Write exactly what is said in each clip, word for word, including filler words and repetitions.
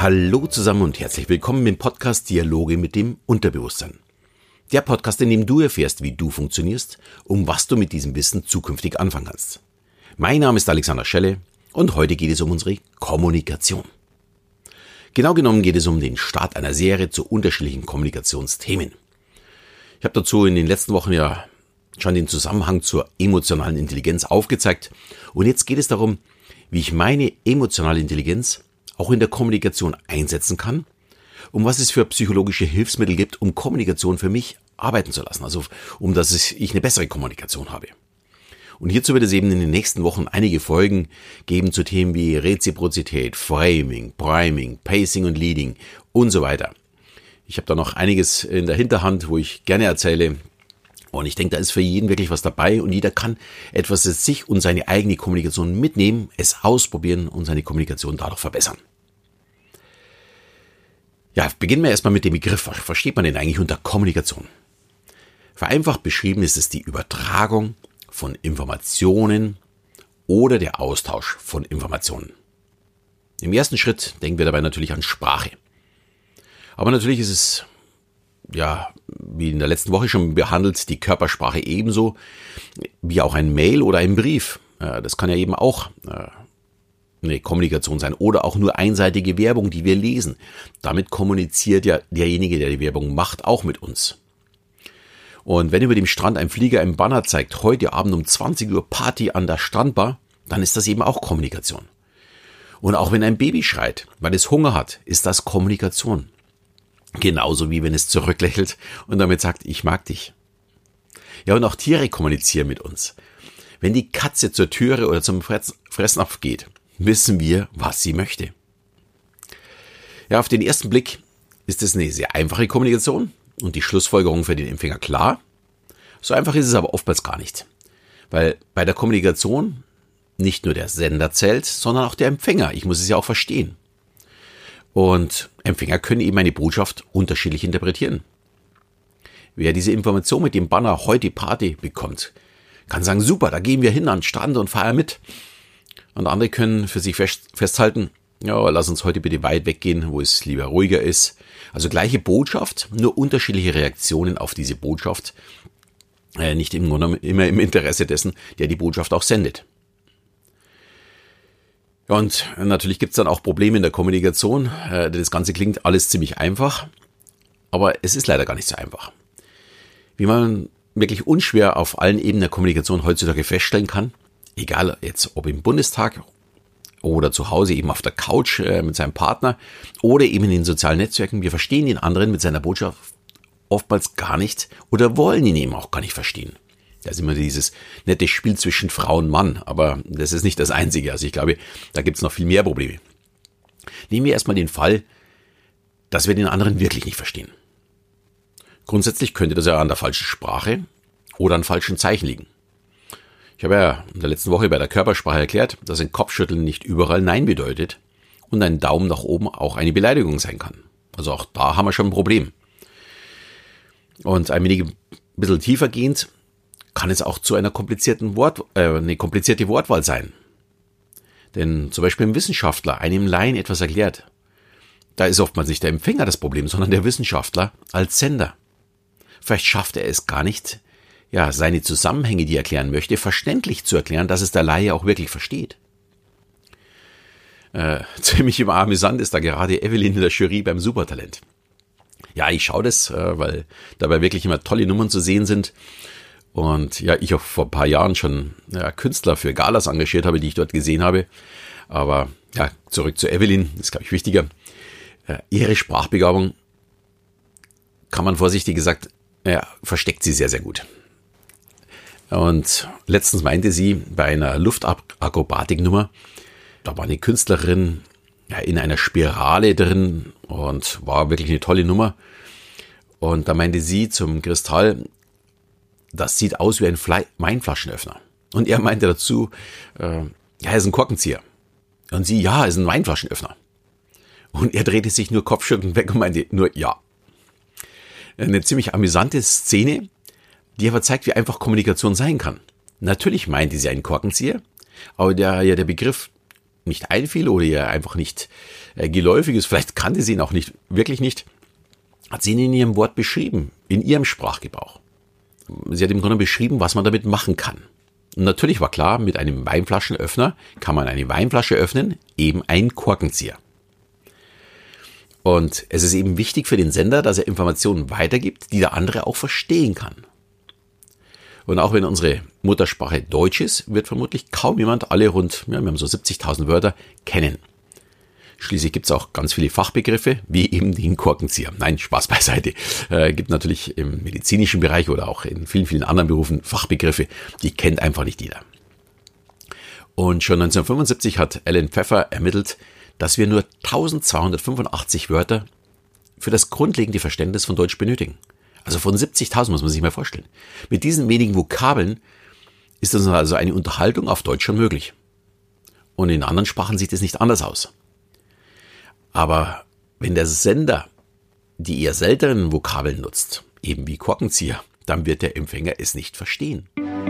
Hallo zusammen und herzlich willkommen im Podcast Dialoge mit dem Unterbewusstsein. Der Podcast, in dem du erfährst, wie du funktionierst, um was du mit diesem Wissen zukünftig anfangen kannst. Mein Name ist Alexander Schelle und heute geht es um unsere Kommunikation. Genau genommen geht es um den Start einer Serie zu unterschiedlichen Kommunikationsthemen. Ich habe dazu in den letzten Wochen ja schon den Zusammenhang zur emotionalen Intelligenz aufgezeigt und jetzt geht es darum, wie ich meine emotionale Intelligenz auch in der Kommunikation einsetzen kann, um was es für psychologische Hilfsmittel gibt, um Kommunikation für mich arbeiten zu lassen, also um dass ich eine bessere Kommunikation habe. Und hierzu wird es eben in den nächsten Wochen einige Folgen geben zu Themen wie Reziprozität, Framing, Priming, Pacing und Leading und so weiter. Ich habe da noch einiges in der Hinterhand, wo ich gerne erzähle. Und ich denke, da ist für jeden wirklich was dabei und jeder kann etwas für sich und seine eigene Kommunikation mitnehmen, es ausprobieren und seine Kommunikation dadurch verbessern. Ja, beginnen wir erstmal mit dem Begriff. Was versteht man denn eigentlich unter Kommunikation? Vereinfacht beschrieben ist es die Übertragung von Informationen oder der Austausch von Informationen. Im ersten Schritt denken wir dabei natürlich an Sprache. Aber natürlich ist es, ja, wie in der letzten Woche schon behandelt, die Körpersprache ebenso wie auch ein Mail oder ein Brief. Das kann ja eben auch eine Kommunikation sein oder auch nur einseitige Werbung, die wir lesen. Damit kommuniziert ja derjenige, der die Werbung macht, auch mit uns. Und wenn über dem Strand ein Flieger ein Banner zeigt, heute Abend um zwanzig Uhr Party an der Strandbar, dann ist das eben auch Kommunikation. Und auch wenn ein Baby schreit, weil es Hunger hat, ist das Kommunikation. Genauso wie wenn es zurücklächelt und damit sagt, ich mag dich. Ja, und auch Tiere kommunizieren mit uns. Wenn die Katze zur Türe oder zum Fressnapf geht, wissen wir, was sie möchte. Ja, auf den ersten Blick ist es eine sehr einfache Kommunikation und die Schlussfolgerung für den Empfänger klar. So einfach ist es aber oftmals gar nicht. Weil bei der Kommunikation nicht nur der Sender zählt, sondern auch der Empfänger. Ich muss es ja auch verstehen. Und Empfänger können eben eine Botschaft unterschiedlich interpretieren. Wer diese Information mit dem Banner heute Party bekommt, kann sagen, super, da gehen wir hin an den Strand und feiern mit. Und andere können für sich fest, festhalten, ja, lass uns heute bitte weit weggehen, wo es lieber ruhiger ist. Also gleiche Botschaft, nur unterschiedliche Reaktionen auf diese Botschaft. Äh, nicht im Grunde immer im Interesse dessen, der die Botschaft auch sendet. Und natürlich gibt es dann auch Probleme in der Kommunikation. Das Ganze klingt alles ziemlich einfach, aber es ist leider gar nicht so einfach. Wie man wirklich unschwer auf allen Ebenen der Kommunikation heutzutage feststellen kann, egal jetzt ob im Bundestag oder zu Hause eben auf der Couch mit seinem Partner oder eben in den sozialen Netzwerken, wir verstehen den anderen mit seiner Botschaft oftmals gar nicht oder wollen ihn eben auch gar nicht verstehen. Da ist immer dieses nette Spiel zwischen Frau und Mann, aber das ist nicht das Einzige. Also ich glaube, da gibt es noch viel mehr Probleme. Nehmen wir erstmal den Fall, dass wir den anderen wirklich nicht verstehen. Grundsätzlich könnte das ja an der falschen Sprache oder an falschen Zeichen liegen. Ich habe ja in der letzten Woche bei der Körpersprache erklärt, dass ein Kopfschütteln nicht überall Nein bedeutet und ein Daumen nach oben auch eine Beleidigung sein kann. Also auch da haben wir schon ein Problem. Und ein wenig ein bisschen tiefer gehend kann es auch zu einer komplizierten Wort, äh, eine komplizierte Wortwahl sein. Denn zum Beispiel ein Wissenschaftler einem Laien etwas erklärt, da ist oftmals nicht der Empfänger das Problem, sondern der Wissenschaftler als Sender. Vielleicht schafft er es gar nicht, ja, seine Zusammenhänge, die er erklären möchte, verständlich zu erklären, dass es der Laie auch wirklich versteht. Äh, ziemlich amüsant ist da gerade Evelyn in der Jury beim Supertalent. Ja, ich schaue das, äh, weil dabei wirklich immer tolle Nummern zu sehen sind. Und ja, ich auch vor ein paar Jahren schon ja, Künstler für Galas engagiert habe, die ich dort gesehen habe. Aber ja, zurück zu Evelyn, das ist, glaube ich, wichtiger. Äh, ihre Sprachbegabung, kann man vorsichtig gesagt, ja, versteckt sie sehr, sehr gut. Und letztens meinte sie bei einer Luftakrobatiknummer, da war eine Künstlerin ja, in einer Spirale drin und war wirklich eine tolle Nummer. Und da meinte sie zum Kristall, das sieht aus wie ein Fle- Weinflaschenöffner. Und er meinte dazu, äh, ja, er ist ein Korkenzieher. Und sie, ja, er ist ein Weinflaschenöffner. Und er drehte sich nur kopfschüttelnd weg und meinte nur, ja. Eine ziemlich amüsante Szene, die aber zeigt, wie einfach Kommunikation sein kann. Natürlich meinte sie einen Korkenzieher, aber der, ja, der Begriff nicht einfiel oder ihr einfach nicht äh, geläufig ist, vielleicht kannte sie ihn auch nicht, wirklich nicht, hat sie ihn in ihrem Wort beschrieben, in ihrem Sprachgebrauch. Sie hat im Grunde beschrieben, was man damit machen kann. Und natürlich war klar, mit einem Weinflaschenöffner kann man eine Weinflasche öffnen, eben ein Korkenzieher. Und es ist eben wichtig für den Sender, dass er Informationen weitergibt, die der andere auch verstehen kann. Und auch wenn unsere Muttersprache Deutsch ist, wird vermutlich kaum jemand alle rund, ja, wir haben so siebzigtausend Wörter, kennen. Schließlich gibt es auch ganz viele Fachbegriffe, wie eben den Korkenzieher. Nein, Spaß beiseite. Äh, gibt natürlich im medizinischen Bereich oder auch in vielen, vielen anderen Berufen Fachbegriffe, die kennt einfach nicht jeder. Und schon neunzehnhundertfünfundsiebzig hat Alan Pfeffer ermittelt, dass wir nur eintausendzweihundertfünfundachtzig Wörter für das grundlegende Verständnis von Deutsch benötigen. Also von siebzigtausend muss man sich mal vorstellen. Mit diesen wenigen Vokabeln ist uns also eine Unterhaltung auf Deutsch schon möglich. Und in anderen Sprachen sieht es nicht anders aus. Aber wenn der Sender die eher seltenen Vokabeln nutzt, eben wie Korkenzieher, dann wird der Empfänger es nicht verstehen.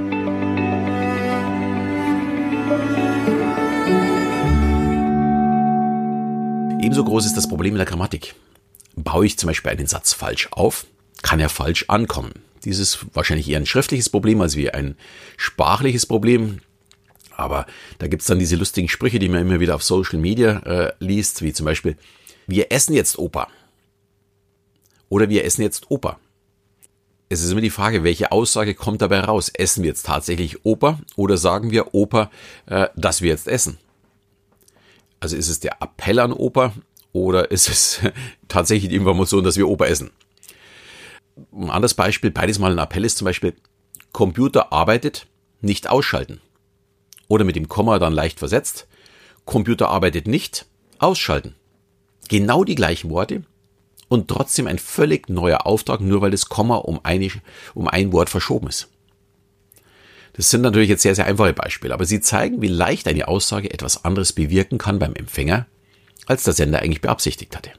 Ebenso groß ist das Problem in der Grammatik. Baue ich zum Beispiel einen Satz falsch auf, kann er falsch ankommen. Dies ist wahrscheinlich eher ein schriftliches Problem als wie ein sprachliches Problem. Aber da gibt's dann diese lustigen Sprüche, die man immer wieder auf Social Media äh, liest, wie zum Beispiel, wir essen jetzt Opa. Oder wir essen jetzt Opa. Es ist immer die Frage, welche Aussage kommt dabei raus? Essen wir jetzt tatsächlich Opa oder sagen wir Opa, äh, dass wir jetzt essen? Also ist es der Appell an Opa oder ist es tatsächlich die Information, dass wir Opa essen? Ein anderes Beispiel, beides mal ein Appell ist zum Beispiel, Computer arbeitet, nicht ausschalten. Oder mit dem Komma dann leicht versetzt, Computer arbeitet nicht, ausschalten. Genau die gleichen Worte und trotzdem ein völlig neuer Auftrag, nur weil das Komma um, eine, um ein Wort verschoben ist. Das sind natürlich jetzt sehr, sehr einfache Beispiele, aber sie zeigen, wie leicht eine Aussage etwas anderes bewirken kann beim Empfänger, als der Sender eigentlich beabsichtigt hatte.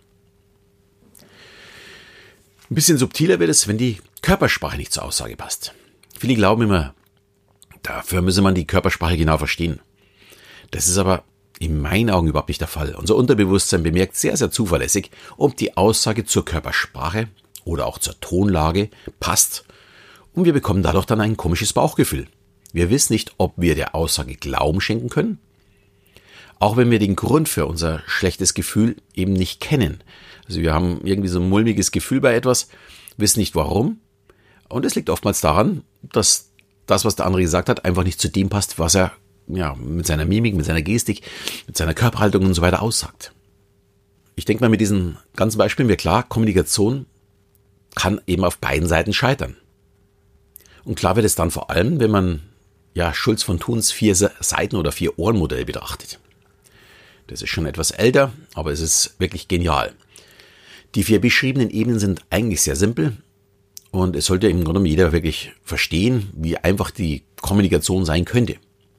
Ein bisschen subtiler wird es, wenn die Körpersprache nicht zur Aussage passt. Viele glauben immer, dafür müsse man die Körpersprache genau verstehen. Das ist aber in meinen Augen überhaupt nicht der Fall. Unser Unterbewusstsein bemerkt sehr, sehr zuverlässig, ob die Aussage zur Körpersprache oder auch zur Tonlage passt. Und wir bekommen dadurch dann ein komisches Bauchgefühl. Wir wissen nicht, ob wir der Aussage Glauben schenken können, auch wenn wir den Grund für unser schlechtes Gefühl eben nicht kennen. Also wir haben irgendwie so ein mulmiges Gefühl bei etwas, wissen nicht warum. Und es liegt oftmals daran, dass das, was der andere gesagt hat, einfach nicht zu dem passt, was er ja mit seiner Mimik, mit seiner Gestik, mit seiner Körperhaltung und so weiter aussagt. Ich denke mal, mit diesen ganzen Beispielen wird klar, Kommunikation kann eben auf beiden Seiten scheitern. Und klar wird es dann vor allem, wenn man ja Schulz von Thuns vier Seiten oder vier Ohren Modell betrachtet. Das ist schon etwas älter, aber es ist wirklich genial. Die vier beschriebenen Ebenen sind eigentlich sehr simpel und es sollte im Grunde jeder wirklich verstehen, wie einfach die Kommunikation sein könnte.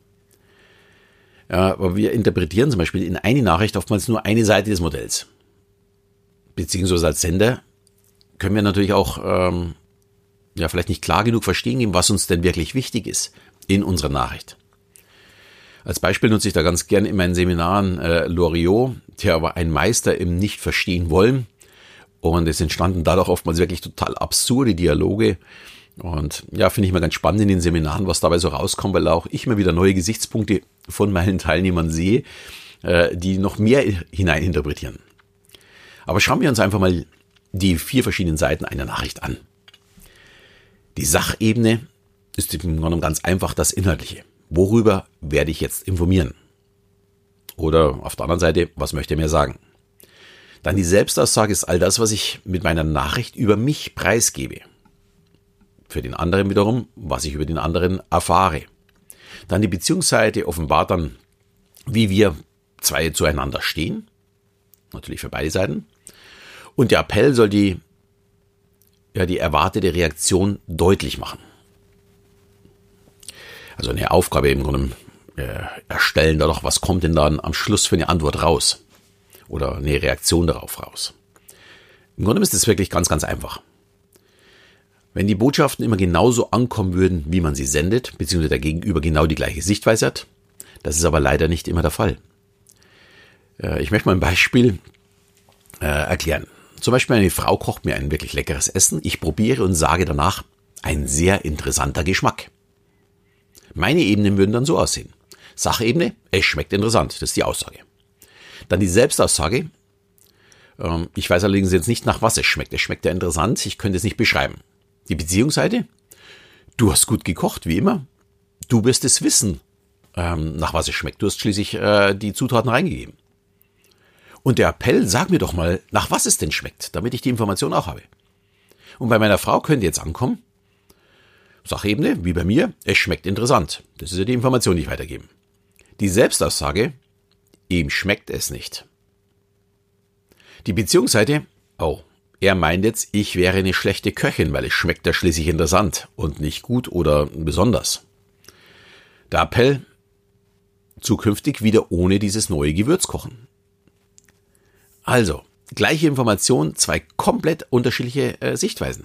Ja, aber wir interpretieren zum Beispiel in eine Nachricht oftmals nur eine Seite des Modells. Beziehungsweise als Sender können wir natürlich auch ähm, ja vielleicht nicht klar genug verstehen, was uns denn wirklich wichtig ist in unserer Nachricht. Als Beispiel nutze ich da ganz gern in meinen Seminaren äh, Loriot, der war ein Meister im Nicht-Verstehen-Wollen. Und es entstanden dadurch oftmals wirklich total absurde Dialoge. Und ja, finde ich mal ganz spannend in den Seminaren, was dabei so rauskommt, weil auch ich mal wieder neue Gesichtspunkte von meinen Teilnehmern sehe, äh, die noch mehr hineininterpretieren. Aber schauen wir uns einfach mal die vier verschiedenen Seiten einer Nachricht an. Die Sachebene ist im Grunde ganz einfach das Inhaltliche. Worüber werde ich jetzt informieren? Oder auf der anderen Seite, was möchte er mir sagen? Dann die Selbstaussage ist all das, was ich mit meiner Nachricht über mich preisgebe. Für den anderen wiederum, was ich über den anderen erfahre. Dann die Beziehungsseite offenbart dann, wie wir zwei zueinander stehen. Natürlich für beide Seiten. Und der Appell soll die, ja, die erwartete Reaktion deutlich machen. Also eine Aufgabe im Grunde äh, erstellen, dadurch, was kommt denn dann am Schluss für eine Antwort raus? Oder eine Reaktion darauf raus. Im Grunde ist es wirklich ganz, ganz einfach. Wenn die Botschaften immer genauso ankommen würden, wie man sie sendet, beziehungsweise der Gegenüber genau die gleiche Sichtweise hat, das ist aber leider nicht immer der Fall. Ich möchte mal ein Beispiel äh, erklären. Zum Beispiel eine Frau kocht mir ein wirklich leckeres Essen. Ich probiere und sage danach, ein sehr interessanter Geschmack. Meine Ebenen würden dann so aussehen. Sachebene, es schmeckt interessant, das ist die Aussage. Dann die Selbstaussage, ähm, ich weiß allerdings jetzt nicht, nach was es schmeckt. Es schmeckt ja interessant, ich könnte es nicht beschreiben. Die Beziehungsseite, du hast gut gekocht, wie immer. Du wirst es wissen, ähm, nach was es schmeckt. Du hast schließlich äh, die Zutaten reingegeben. Und der Appell, sag mir doch mal, nach was es denn schmeckt, damit ich die Information auch habe. Und bei meiner Frau könnte jetzt ankommen, Sachebene, wie bei mir, es schmeckt interessant. Das ist ja die Information, die ich weitergebe. Die Selbstaussage, ihm schmeckt es nicht. Die Beziehungsseite, oh, er meint jetzt, ich wäre eine schlechte Köchin, weil es schmeckt ja schließlich interessant und nicht gut oder besonders. Der Appell, zukünftig wieder ohne dieses neue Gewürz kochen. Also, gleiche Information, zwei komplett unterschiedliche äh, Sichtweisen.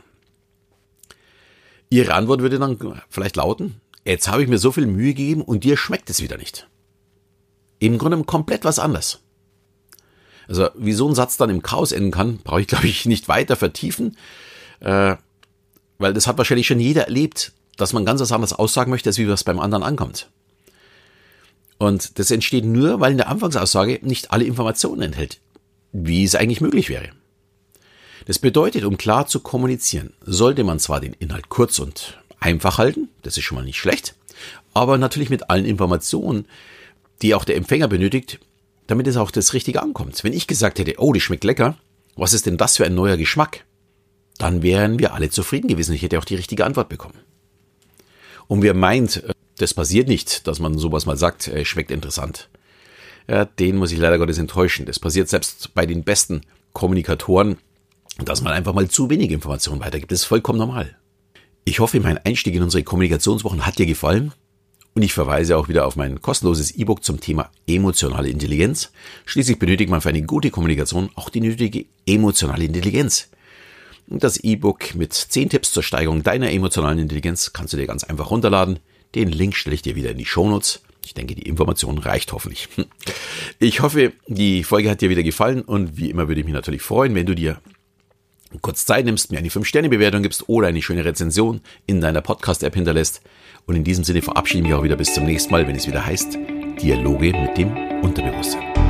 Ihre Antwort würde dann vielleicht lauten, jetzt habe ich mir so viel Mühe gegeben und dir schmeckt es wieder nicht. Im Grunde komplett was anderes. Also wie so ein Satz dann im Chaos enden kann, brauche ich glaube ich nicht weiter vertiefen, äh, weil das hat wahrscheinlich schon jeder erlebt, dass man ganz was anderes aussagen möchte, als wie was beim anderen ankommt. Und das entsteht nur, weil in der Anfangsaussage nicht alle Informationen enthält, wie es eigentlich möglich wäre. Das bedeutet, um klar zu kommunizieren, sollte man zwar den Inhalt kurz und einfach halten, das ist schon mal nicht schlecht, aber natürlich mit allen Informationen, die auch der Empfänger benötigt, damit es auch das Richtige ankommt. Wenn ich gesagt hätte, oh, das schmeckt lecker, was ist denn das für ein neuer Geschmack? Dann wären wir alle zufrieden gewesen. Ich hätte auch die richtige Antwort bekommen. Und wer meint, das passiert nicht, dass man sowas mal sagt, äh, schmeckt interessant, ja, den muss ich leider Gottes enttäuschen. Das passiert selbst bei den besten Kommunikatoren, dass man einfach mal zu wenig Informationen weitergibt. Das ist vollkommen normal. Ich hoffe, mein Einstieg in unsere Kommunikationswochen hat dir gefallen. Und ich verweise auch wieder auf mein kostenloses E-Book zum Thema emotionale Intelligenz. Schließlich benötigt man für eine gute Kommunikation auch die nötige emotionale Intelligenz. Und das E-Book mit zehn Tipps zur Steigerung deiner emotionalen Intelligenz kannst du dir ganz einfach runterladen. Den Link stelle ich dir wieder in die Shownotes. Ich denke, die Information reicht hoffentlich. Ich hoffe, die Folge hat dir wieder gefallen und wie immer würde ich mich natürlich freuen, wenn du dir kurz Zeit nimmst, mir eine fünf Sterne Bewertung gibst oder eine schöne Rezension in deiner Podcast-App hinterlässt. Und in diesem Sinne verabschiede ich mich auch wieder bis zum nächsten Mal, wenn es wieder heißt, Dialoge mit dem Unterbewusstsein.